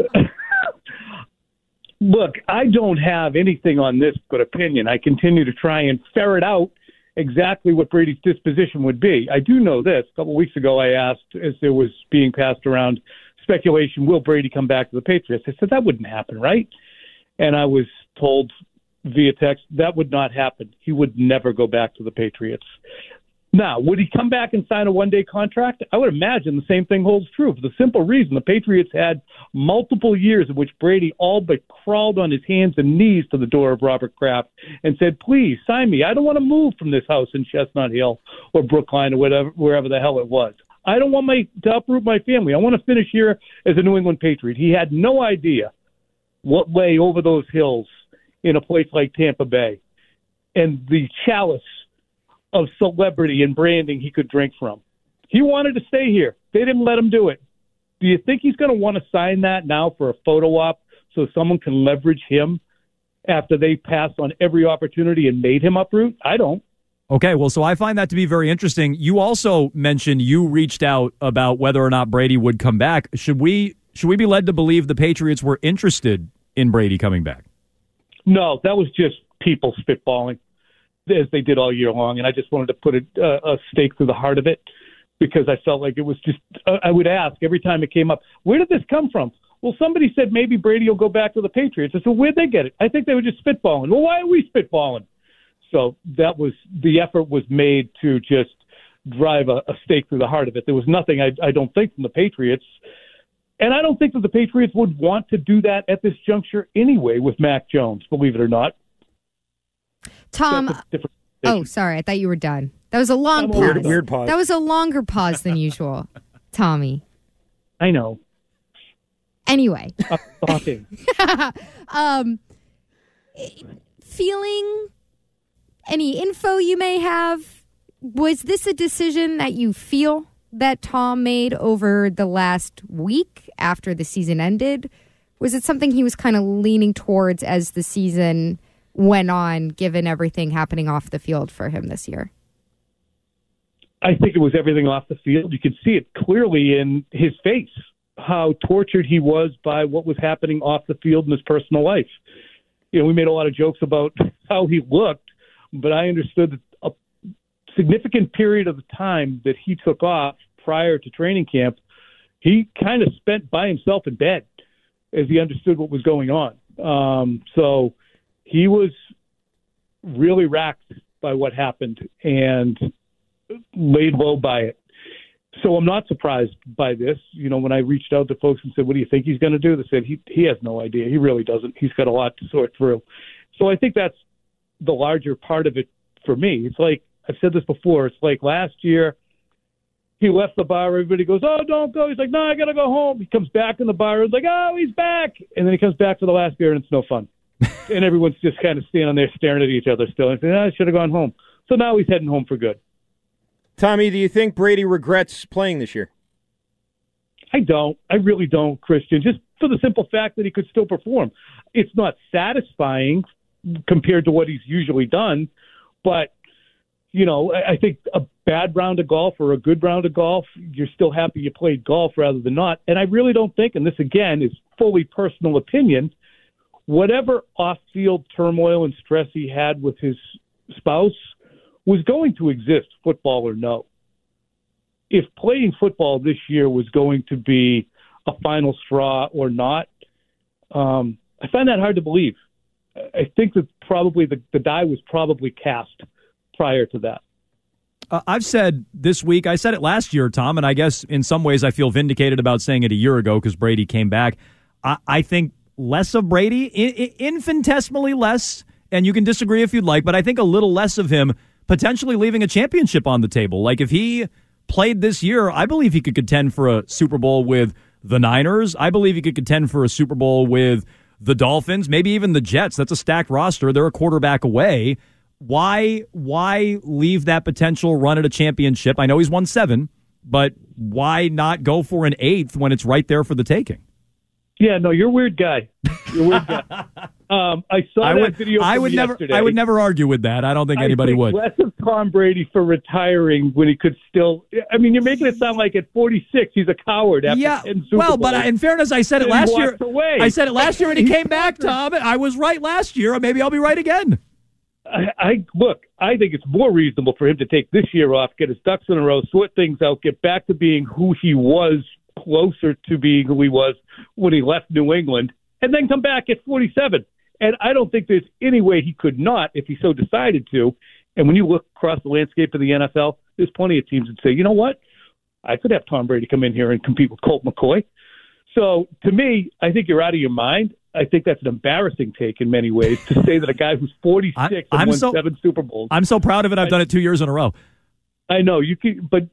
S20: Look, I don't have anything on this but opinion. I continue to try and ferret out exactly what Brady's disposition would be. I do know this. A couple of weeks ago, I asked, as there was being passed around speculation, will Brady come back to the Patriots? I said, that wouldn't happen, right? And I was told via text, that would not happen. He would never go back to the Patriots. Now, would he come back and sign a one-day contract? I would imagine the same thing holds true for the simple reason the Patriots had multiple years in which Brady all but crawled on his hands and knees to the door of Robert Kraft and said, please, sign me. I don't want to move from this house in Chestnut Hill or Brookline or wherever the hell it was. I don't want to uproot my family. I want to finish here as a New England Patriot. He had no idea what lay over those hills in a place like Tampa Bay and the chalice of celebrity and branding he could drink from. He wanted to stay here. They didn't let him do it. Do you think he's going to want to sign that now for a photo op so someone can leverage him after they passed on every opportunity and made him uproot? I don't.
S9: Okay, well, so I find that to be very interesting. You also mentioned you reached out about whether or not Brady would come back. Should we be led to believe the Patriots were interested in Brady coming back?
S20: No, that was just people spitballing, as they did all year long, and I just wanted to put a stake through the heart of it because I felt like it was just I would ask every time it came up, where did this come from? Well, somebody said maybe Brady will go back to the Patriots. I said, where'd they get it? I think they were just spitballing. Well, why are we spitballing? So that was the effort was made to just drive a stake through the heart of it. There was nothing, I don't think, from the Patriots. And I don't think that the Patriots would want to do that at this juncture anyway with Mac Jones, believe it or not.
S10: Tom, sorry. I thought you were done. That was a long pause.
S11: Weird pause.
S10: That was a longer pause than usual, Tommy.
S20: I know.
S10: Anyway.
S20: I'm talking.
S10: Feeling any info you may have, was this a decision that you feel that Tom made over the last week after the season ended? Was it something he was kind of leaning towards as the season went on, given everything happening off the field for him this year?
S20: I think it was everything off the field. You could see it clearly in his face, how tortured he was by what was happening off the field in his personal life. We made a lot of jokes about how he looked, but I understood that a significant period of the time that he took off prior to training camp, he kind of spent by himself in bed as he understood what was going on. So he was really racked by what happened and laid low by it. So I'm not surprised by this. When I reached out to folks and said, what do you think he's going to do? They said he has no idea. He really doesn't. He's got a lot to sort through. So I think that's the larger part of it for me. It's like, I've said this before, it's like last year he left the bar, everybody goes, oh, don't go. He's like, no, I got to go home. He comes back in the bar, it's like, oh, he's back. And then he comes back for the last beer and it's no fun. And everyone's just kind of standing there staring at each other still and saying, I should have gone home. So now he's heading home for good.
S11: Tommy, do you think Brady regrets playing this year?
S20: I don't. I really don't, Christian, just for the simple fact that he could still perform. It's not satisfying compared to what he's usually done, but, I think a bad round of golf or a good round of golf, you're still happy you played golf rather than not. And I really don't think, and this again is fully personal opinion, whatever off-field turmoil and stress he had with his spouse was going to exist, football or no. If playing football this year was going to be a final straw or not, I find that hard to believe. I think that probably the die was probably cast prior to that.
S9: I've said this week, I said it last year, Tom, and I guess in some ways I feel vindicated about saying it a year ago because Brady came back. I think less of Brady, infinitesimally less, and you can disagree if you'd like, but I think a little less of him potentially leaving a championship on the table. Like if he played this year, I believe he could contend for a Super Bowl with the Niners. I believe he could contend for a Super Bowl with the Dolphins, maybe even the Jets. That's a stacked roster. They're a quarterback away. Why leave that potential run at a championship? I know he's won 7, but why not go for an 8th when it's right there for the taking?
S20: Yeah, no, you're a weird guy. You're a weird guy. I saw that video from yesterday.
S9: I would never argue with that. I don't think anybody would.
S20: Less of Tom Brady for retiring when he could still. I mean, you're making it sound like at 46 he's a coward after 10 Super Bowls.
S9: But in fairness, I said it last year. I said it last year, and he came back, Tom. I was right last year. Maybe I'll be right again.
S20: I think it's more reasonable for him to take this year off, get his ducks in a row, sort things out, get back to being who he was, closer to being who he was when he left New England, and then come back at 47. And I don't think there's any way he could not if he so decided to. And when you look across the landscape of the NFL, there's plenty of teams that say, you know what? I could have Tom Brady come in here and compete with Colt McCoy. So to me, I think you're out of your mind. I think that's an embarrassing take in many ways to say that a guy who's 46 and won 7 Super Bowls.
S9: I'm so proud of it. I've done it 2 years in a row.
S20: I know you can, but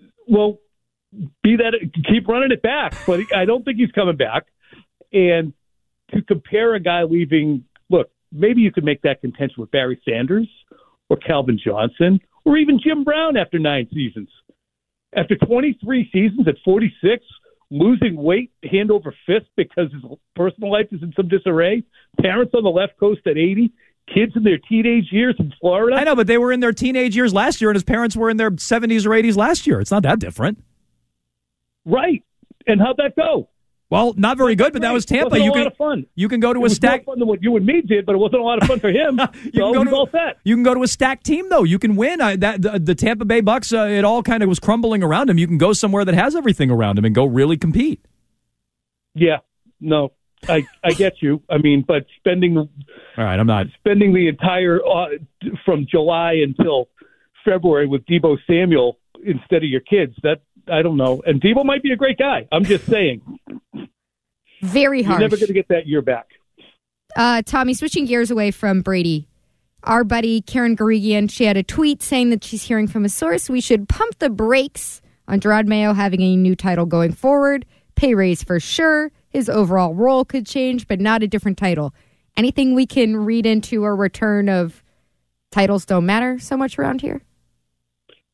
S20: keep running it back. But I don't think he's coming back. And to compare a guy leaving, look, maybe you could make that contention with Barry Sanders or Calvin Johnson or even Jim Brown after 9 seasons. After 23 seasons at 46, losing weight hand over fist because his personal life is in some disarray, parents on the left coast at 80, kids in their teenage years in Florida.
S9: I know, but they were in their teenage years last year, and his parents were in their 70s or 80s last year. It's not that different.
S20: Right. And how'd that go?
S9: Well, not very good, but that was Tampa.
S20: It wasn't a lot of fun.
S9: You can go to
S20: a stack. More fun than what you and me did, but it wasn't a lot of fun for him.
S9: You can go to a stacked team, though. You can win. The Tampa Bay Bucks, it all kind of was crumbling around him. You can go somewhere that has everything around him and go really compete.
S20: Yeah, no, I get you. I mean, but spending.
S9: All right, I'm not
S20: spending the entire from July until February with Deebo Samuel instead of your kids. That I don't know. And Deebo might be a great guy. I'm just saying.
S10: Very harsh.
S20: You're never going to get that year back.
S10: Tommy, switching gears away from Brady, our buddy Karen Guregian, she had a tweet saying that she's hearing from a source we should pump the brakes on Gerard Mayo having a new title going forward. Pay raise for sure. His overall role could change, but not a different title. Anything we can read into a return of titles don't matter so much around here?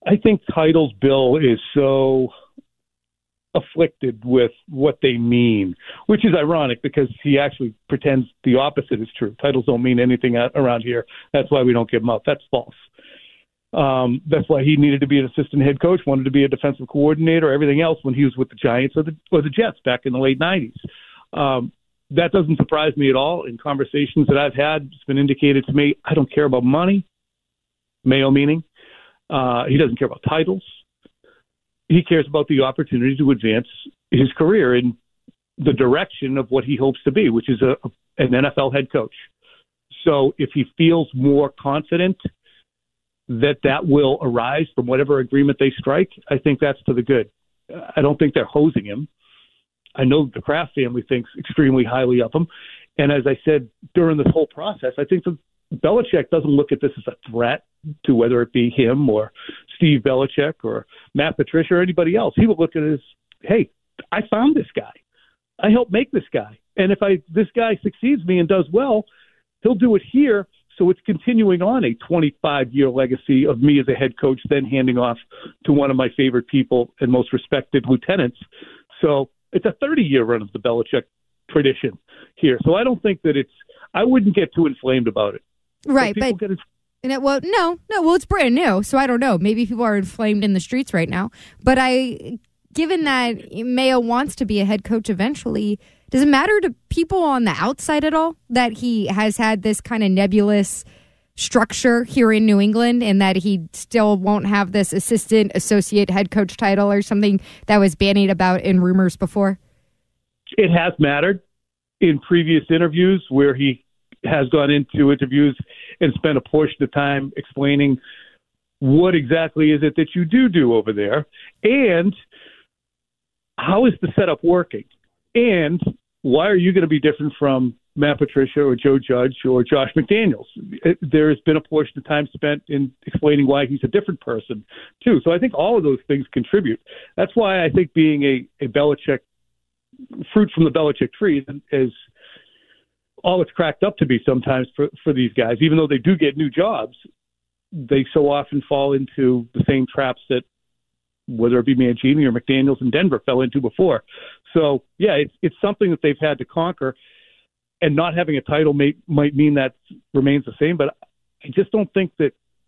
S20: I think titles, Bill, is so afflicted with what they mean, which is ironic because he actually pretends the opposite is true. Titles don't mean anything around here. That's why we don't give them out. That's false. That's why he needed to be an assistant head coach, wanted to be a defensive coordinator, everything else when he was with the Giants or the Jets back in the late 90s. That doesn't surprise me at all. In conversations that I've had, it's been indicated to me, I don't care about money, Mayo meaning. He doesn't care about titles. He cares about the opportunity to advance his career in the direction of what he hopes to be, which is an NFL head coach. So if he feels more confident that will arise from whatever agreement they strike, I think that's to the good. I don't think they're hosing him. I know the Kraft family thinks extremely highly of him. And as I said during this whole process, I think that Belichick doesn't look at this as a threat to whether it be him or Steve Belichick or Matt Patricia or anybody else. He will look at it as, hey, I found this guy. I helped make this guy. And if this guy succeeds me and does well, he'll do it here. So it's continuing on a 25-year legacy of me as a head coach, then handing off to one of my favorite people and most respected lieutenants. So it's a 30-year run of the Belichick tradition here. So I don't think that I wouldn't get too inflamed about it.
S10: Right, well, it's brand new, so I don't know. Maybe people are inflamed in the streets right now. But given that Mayo wants to be a head coach eventually, does it matter to people on the outside at all that he has had this kind of nebulous structure here in New England and that he still won't have this associate head coach title or something that was bandied about in rumors before?
S20: It has mattered in previous interviews where he has gone into interviews and spent a portion of time explaining what exactly is it that you do over there and how is the setup working and why are you going to be different from Matt Patricia or Joe Judge or Josh McDaniels? There has been a portion of time spent in explaining why he's a different person too. So I think all of those things contribute. That's why I think being a Belichick fruit from the Belichick tree is all it's cracked up to be sometimes for these guys. Even though they do get new jobs, they so often fall into the same traps that whether it be Mangini or McDaniels in Denver fell into before. So, yeah, it's something that they've had to conquer, and not having a title might mean that remains the same, but I just don't think that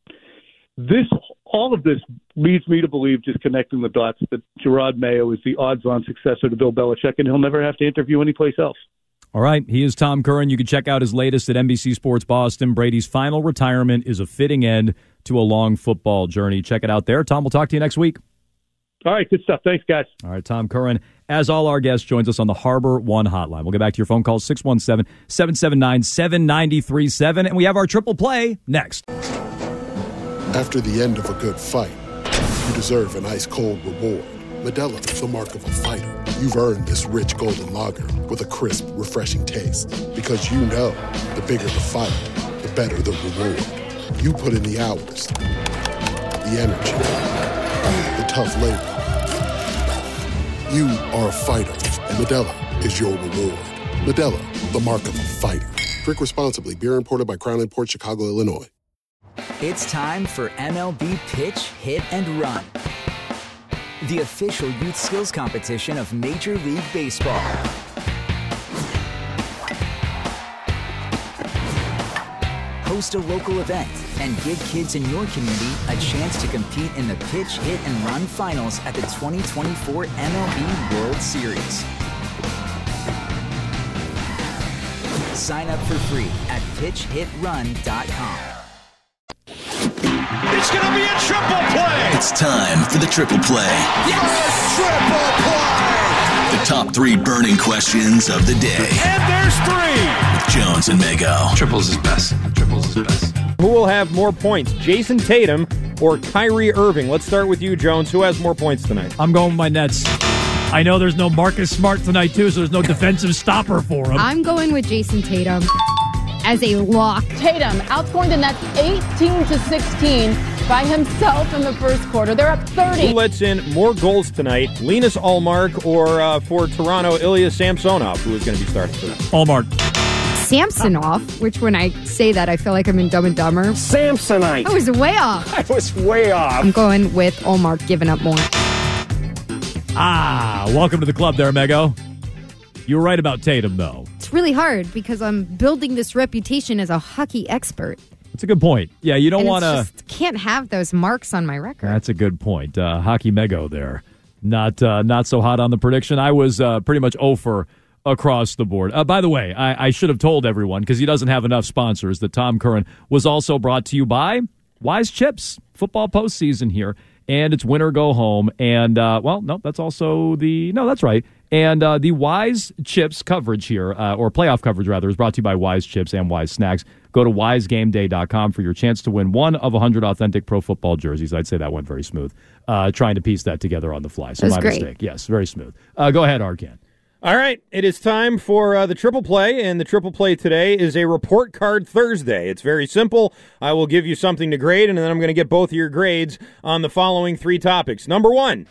S20: all of this leads me to believe, just connecting the dots, that Gerard Mayo is the odds-on successor to Bill Belichick, and he'll never have to interview anyplace else.
S9: All right, he is Tom Curran. You can check out his latest at NBC Sports Boston. Brady's final retirement is a fitting end to a long football journey. Check it out there. Tom, we'll talk to you next week.
S20: All right, good stuff. Thanks, guys.
S9: All right, Tom Curran, as all our guests, joins us on the Harbor One hotline. We'll get back to your phone calls, 617-779-7937, and we have our triple play next.
S21: After the end of a good fight, you deserve an ice-cold reward. Modelo is the mark of a fighter. You've earned this rich golden lager with a crisp, refreshing taste. Because you know, the bigger the fight, the better the reward. You put in the hours, the energy, the tough labor. You are a fighter, and Modelo is your reward. Modelo, the mark of a fighter. Drink responsibly. Beer imported by Crown Imports, Chicago, Illinois.
S22: It's time for MLB Pitch, Hit, and Run, the official youth skills competition of Major League Baseball. Host a local event and give kids in your community a chance to compete in the Pitch, Hit, and Run finals at the 2024 MLB World Series. Sign up for free at pitchhitrun.com.
S14: It's going to be a triple play. It's time for the triple play. Yes! Triple play. The top three burning questions of the day.
S11: And there's three.
S14: With Jones and Mego.
S23: Triples is best. Triples is best.
S11: Who will have more points, Jason Tatum or Kyrie Irving? Let's start with you, Jones. Who has more points tonight?
S9: I'm going with my Nets. I know there's no Marcus Smart tonight, too, so there's no defensive stopper for him.
S10: I'm going with Jason Tatum as a lock.
S24: Tatum outscoring the Nets 18-16 by himself in the first quarter. They're up 30.
S11: Who lets in more goals tonight, Linus Ullmark or for Toronto, Ilya Samsonov, who is going to be starting for them?
S9: Ullmark.
S10: Samsonov, which when I say that, I feel like I'm in Dumb and Dumber.
S2: Samsonite.
S10: I was way off.
S2: I was way off.
S10: I'm going with Olmark giving up more.
S9: Welcome to the club there, Mego. You were right about Tatum, though.
S10: It's really hard because I'm building this reputation as a hockey expert.
S9: That's a good point. Yeah, you don't want to...
S10: Can't have those marks on my record.
S9: That's a good point. Hockey Mego there. Not so hot on the prediction. I was pretty much 0 for across the board. By the way, I should have told everyone, because he doesn't have enough sponsors, that Tom Curran was also brought to you by Wise Chips. Football postseason here, and it's win or go home. And, that's also that's right. And the Wise Chips coverage here, or playoff coverage rather, is brought to you by Wise Chips and Wise Snacks. Go to wisegameday.com for your chance to win one of 100 authentic pro football jerseys. I'd say that went very smooth. Trying to piece that together on the fly. So my mistake. Yes, very smooth. Go ahead, Arcan.
S11: All right, it is time for the Triple Play, and the Triple Play today is a Report Card Thursday. It's very simple. I will give you something to grade, and then I'm going to get both of your grades on the following 3 topics. Number one.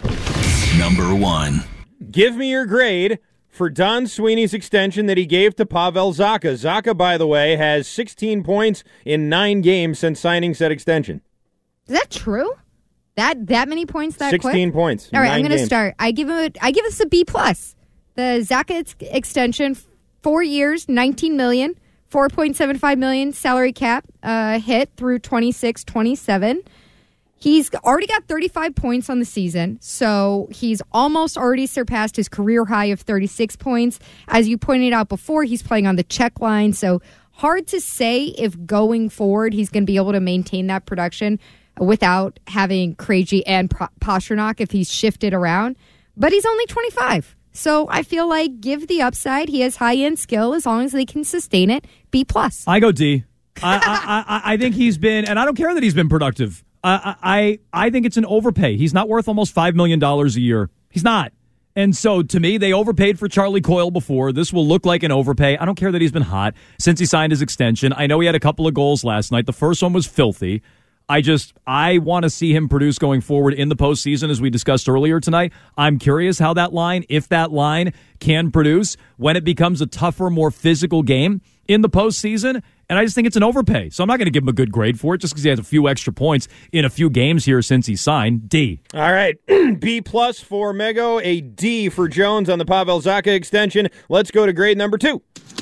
S11: Give me your grade for Don Sweeney's extension that he gave to Pavel Zacha. Zacha, by the way, has 16 points in 9 games since signing said extension.
S10: Is that true? That many points that
S11: 16
S10: quick?
S11: points.
S10: All right, I'm going to start. I give us a B+. The Zacha extension, 4 years, $19 million, $4.75 million salary cap hit through 26-27. He's already got 35 points on the season, so he's almost already surpassed his career high of 36 points. As you pointed out before, he's playing on the check line, so hard to say if going forward he's going to be able to maintain that production without having Krejci and Pastrnak if he's shifted around. But he's only 25. So I feel like give the upside. He has high-end skill as long as they can sustain it. B+.
S9: I go D. I think he's been, and I don't care that he's been productive. I think it's an overpay. He's not worth almost $5 million a year. He's not. And so to me, they overpaid for Charlie Coyle before. This will look like an overpay. I don't care that he's been hot since he signed his extension. I know he had a couple of goals last night. The first one was filthy. I want to see him produce going forward in the postseason, as we discussed earlier tonight. I'm curious how that line, if that line can produce when it becomes a tougher, more physical game in the postseason. And I just think it's an overpay. So I'm not going to give him a good grade for it just because he has a few extra points in a few games here since he signed. D.
S11: All right. B+ for Mego, a D for Jones on the Pavel Zacha extension. Let's go to grade number 2.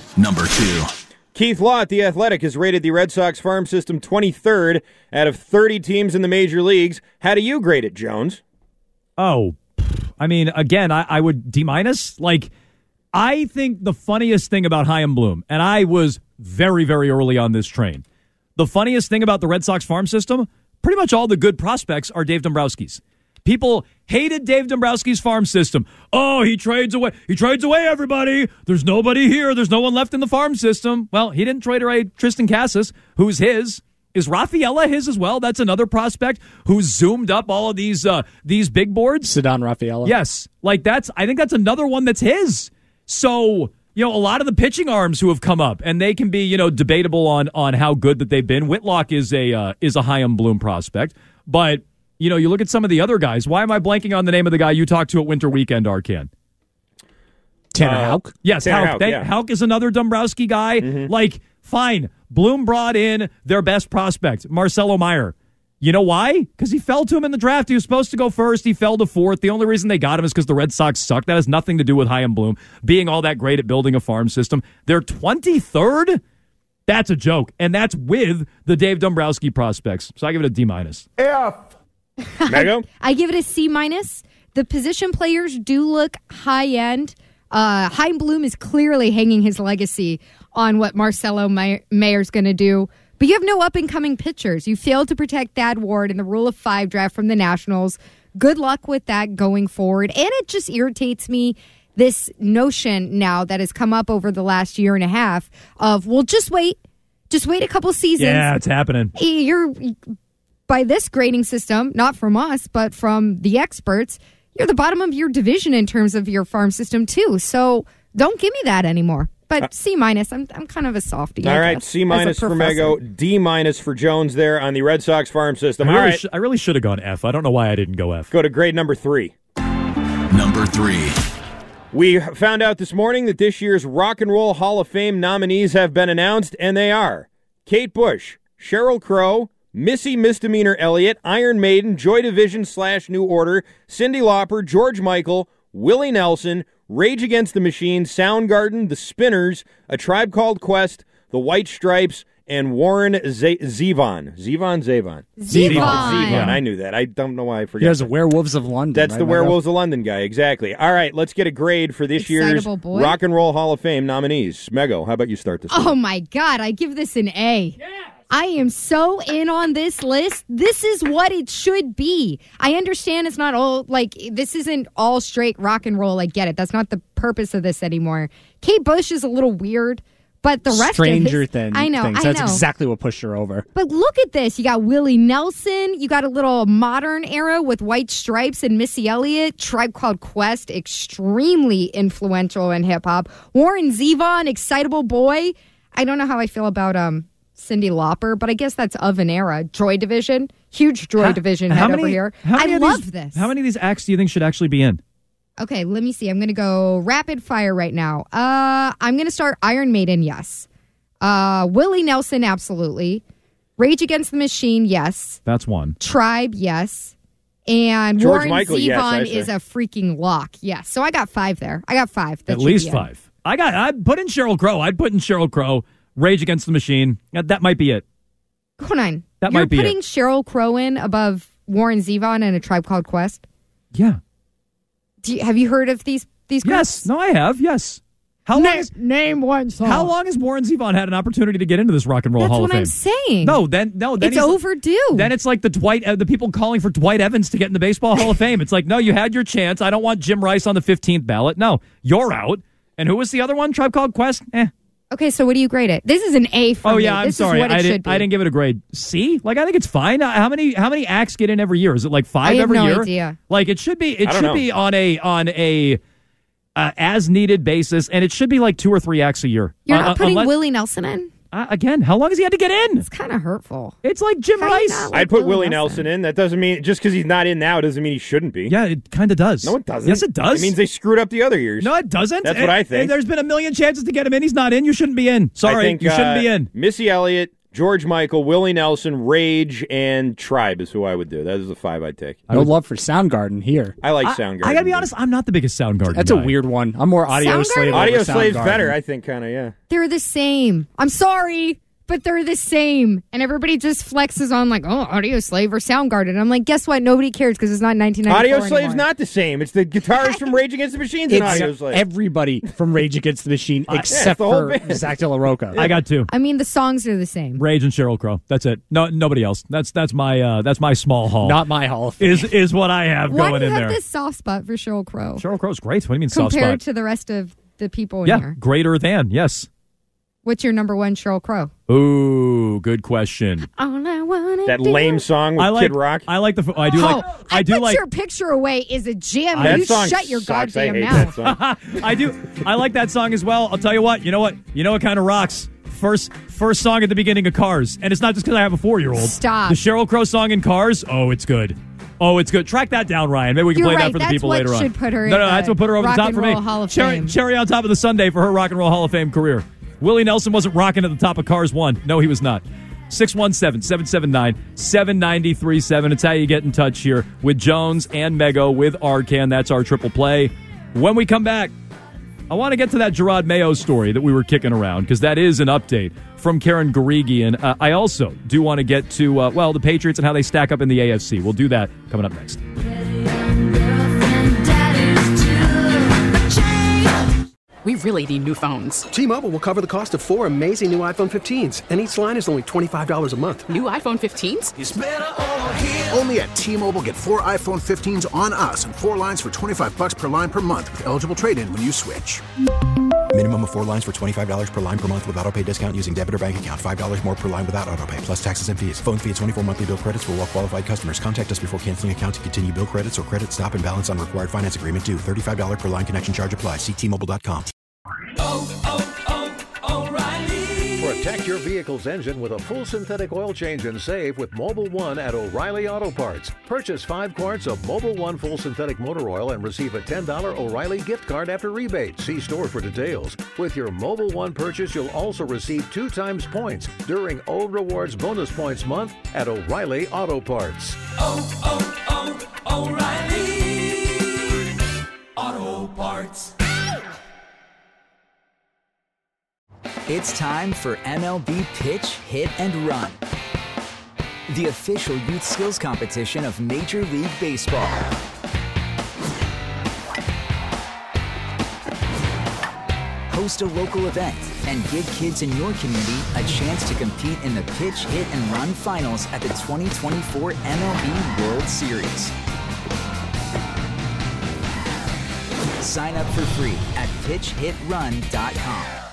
S11: Keith Law at The Athletic has rated the Red Sox farm system 23rd out of 30 teams in the major leagues. How do you grade it, Jones?
S9: Oh, I mean, again, I would D-. I think the funniest thing about Chaim Bloom, and I was very, very early on this train, the funniest thing about the Red Sox farm system, pretty much all the good prospects are Dave Dombrowski's. People hated Dave Dombrowski's farm system. Oh, he trades away. He trades away everybody. There's nobody here. There's no one left in the farm system. Well, he didn't trade away Tristan Casas, who's his. Is Rafaela his as well? That's another prospect who's zoomed up all of these big boards.
S13: Ceddanne Rafaela.
S9: Yes. I think that's another one that's his. So, a lot of the pitching arms who have come up, and they can be, debatable on how good that they've been. Whitlock is a Chaim Bloom prospect, but you look at some of the other guys. Why am I blanking on the name of the guy you talked to at Winter Weekend, Arcan?
S13: Tanner Houck?
S9: Yes,
S11: Tanner
S9: Houck.
S11: Yeah.
S9: Houck is another Dombrowski guy.
S11: Mm-hmm.
S9: Fine. Bloom brought in their best prospect, Marcelo Meyer. You know why? Because he fell to him in the draft. He was supposed to go first. He fell to fourth. The only reason they got him is because the Red Sox suck. That has nothing to do with Chaim Bloom being all that great at building a farm system. They're 23rd? That's a joke. And that's with the Dave Dombrowski prospects. So I give it a D-.
S11: F. Mego?
S10: I give it a C-. The position players do look high-end. Chaim Bloom is clearly hanging his legacy on what Marcelo Meyer's going to do. But you have no up-and-coming pitchers. You failed to protect Thad Ward in the Rule of 5 draft from the Nationals. Good luck with that going forward. And it just irritates me, this notion now that has come up over the last year and a half of, well, just wait. Just wait a couple seasons.
S9: Yeah, it's happening.
S10: You're, by this grading system, not from us, but from the experts, you're the bottom of your division in terms of your farm system, too. So don't give me that anymore. But C-. I'm kind of a softie.
S11: All right, C- for Mego, D- for Jones there on the Red Sox farm system.
S9: I really should have gone F. I don't know why I didn't go F.
S11: Go to grade number 3. We found out this morning that this year's Rock and Roll Hall of Fame nominees have been announced, and they are Kate Bush, Sheryl Crow, Missy Misdemeanor Elliott, Iron Maiden, Joy Division / New Order, Cyndi Lauper, George Michael, Willie Nelson, Rage Against the Machine, Soundgarden, The Spinners, A Tribe Called Quest, The White Stripes, and Warren Zevon. Zevon. I knew that. I don't know why I forgot.
S13: He has the Werewolves of London.
S11: That's the Werewolves of London guy, exactly. All right, let's get a grade for this year's Rock and Roll Hall of Fame nominees. Mego, how about you start this one?
S10: Oh, my God. I give this an A. Yeah. I am so in on this list. This is what it should be. I understand it's not all, this isn't all straight rock and roll. I get it. That's not the purpose of this anymore. Kate Bush is a little weird. But the rest
S13: Stranger
S10: of
S13: things.
S10: I know.
S13: That's exactly what pushed her over.
S10: But look at this. You got Willie Nelson. You got a little modern era with White Stripes and Missy Elliott. Tribe Called Quest, extremely influential in hip-hop. Warren Zevon, Excitable Boy. I don't know how I feel about Cyndi Lauper, but I guess that's of an era. Joy Division. Huge Joy Division head over here. I love this.
S9: How many of these acts do you think should actually be in?
S10: Okay, let me see. I'm going to go rapid fire right now. I'm going to start Iron Maiden, yes. Willie Nelson, absolutely. Rage Against the Machine, yes.
S9: That's one.
S10: Tribe, yes. And
S11: George
S10: Warren
S11: Michael,
S10: Zevon
S11: yes,
S10: is a freaking lock, yes. So I got 5 there. I got 5.
S9: At least 5. I'd put in Sheryl Crow. I'd put in Sheryl Crow, Rage Against the Machine. That might be it.
S10: Hold on.
S9: That
S10: You're
S9: might be
S10: putting
S9: it.
S10: Sheryl Crow in above Warren Zevon and A Tribe Called Quest?
S9: Yeah.
S10: Have you heard of these groups?
S9: Yes. No, I have. Yes.
S10: Name one song.
S9: How long has Warren Zevon had an opportunity to get into this Rock and Roll Hall of Fame?
S10: That's what I'm saying.
S9: No, then
S10: it's overdue.
S9: Then it's like the people calling for Dwight Evans to get in the Baseball Hall of Fame. It's like, no, you had your chance. I don't want Jim Rice on the 15th ballot. No, you're out. And who was the other one? Tribe Called Quest?
S10: Okay, so what do you grade it? This is an A for me.
S9: Oh yeah, I'm sorry.
S10: Is what it should be.
S9: I didn't give it a grade. C? I think it's fine. How many acts get in every year? Is it like 5 every year?
S10: I have no idea.
S9: It should be. It should be on a as needed basis, and it should be like 2 or 3 acts a year.
S10: You're not putting Willie Nelson in?
S9: Again, how long has he had to get in?
S10: It's kind of hurtful.
S9: It's like Jim Rice.
S11: I'd put Willie Nelson in. That doesn't mean, just because he's not in now doesn't mean he shouldn't be.
S9: Yeah, it kind of does.
S11: No, it doesn't.
S9: Yes, it does.
S11: It means they screwed up the other years.
S9: No, it doesn't.
S11: That's what I think.
S9: There's been a million chances to get him in. He's not in. You shouldn't be in. Sorry, you shouldn't be in.
S11: Missy Elliott, George Michael, Willie Nelson, Rage, and Tribe is who I would do. That is the 5 I'd take.
S13: I would love for Soundgarden here.
S11: I like Soundgarden.
S9: I gotta be honest, I'm not the biggest Soundgarden
S13: That's
S9: guy.
S13: a weird one. I'm more Audio Slave.
S11: Audio Slave's better, I think, kind of, yeah.
S10: They're the same. I'm sorry, but they're the same. And everybody just flexes on Audio Slave or Soundgarden. I'm like, guess what? Nobody cares because it's not 1994
S11: Audio Slave's
S10: anymore.
S11: not the same. It's the guitarist from Rage Against the Machine in Audio Slave.
S13: Everybody from Rage Against the Machine except for Zach De La Roca.
S9: I got 2.
S10: I mean, the songs are the same.
S9: Rage and Sheryl Crow. That's it. No, nobody else. That's my small hall.
S13: Not my hall of fame.
S9: Is what I have
S10: Why
S9: going
S10: do you
S9: in
S10: have
S9: there.
S10: this soft spot for Sheryl Crow?
S9: Sheryl Crow's great. What do you mean soft spot?
S10: Compared to the rest of the people in here.
S9: Greater than, yes.
S10: What's your number one Sheryl Crow?
S9: Ooh, good question.
S10: All I wanna
S11: That
S10: do.
S11: lame song with Kid Rock.
S9: I like the. I do like.
S10: I put Your Picture Away is a jam.
S11: That
S10: You
S11: song
S10: shut your
S11: sucks.
S10: goddamn
S11: I hate
S10: mouth.
S11: that song.
S9: I do. I like that song as well. I'll tell you what. You know what kind of rocks. First song at the beginning of Cars, and it's not just because I have a 4-year-old.
S10: Stop.
S9: The Sheryl Crow song in Cars. Oh, it's good. Oh, it's good. Track that down, Ryan. Maybe we can
S10: You're
S9: play
S10: right.
S9: that for the
S10: That's
S9: people
S10: what
S9: later on.
S10: should put her in
S9: no,
S10: the
S9: that's what put her over the
S10: Rock
S9: top
S10: and
S9: for me.
S10: Roll Hall of Fame.
S9: Cherry on top of the sundae for her Rock and Roll Hall of Fame career. Willie Nelson wasn't rocking at the top of Cars 1. No, he was not. 617-779-7937. It's how you get in touch here with Jones and Mego with Arcan. That's our triple play. When we come back, I want to get to that Gerard Mayo story that we were kicking around because that is an update from Karen Guregian. I also do want to get to, the Patriots and how they stack up in the AFC. We'll do that coming up next.
S2: We really need new phones.
S3: T-Mobile will cover the cost of 4 amazing new iPhone 15s, and each line is only $25 a month.
S2: New iPhone 15s?
S4: It's better over here. Only at T-Mobile, get 4 iPhone 15s on us and 4 lines for $25 per line per month with eligible trade-in when you switch.
S5: Minimum of 4 lines for $25 per line per month with autopay discount using debit or bank account. $5 more per line without autopay, plus taxes and fees. Phone fee at 24 monthly bill credits for well-qualified customers. Contact us before canceling account to continue bill credits or credit stop and balance on required finance agreement due. $35 per line connection charge applies. See T-Mobile.com.
S11: For a
S6: Protect your vehicle's engine with a full synthetic oil change and save with Mobil 1 at O'Reilly Auto Parts. Purchase 5 quarts of Mobil 1 full synthetic motor oil and receive a $10 O'Reilly gift card after rebate. See store for details. With your Mobil 1 purchase, you'll also receive 2 times points during O Rewards Bonus Points Month at O'Reilly Auto Parts.
S14: O'Reilly Auto Parts.
S22: It's time for MLB Pitch, Hit, and Run, the official youth skills competition of Major League Baseball. Host a local event and give kids in your community a chance to compete in the Pitch, Hit, and Run finals at the 2024 MLB World Series. Sign up for free at pitchhitrun.com.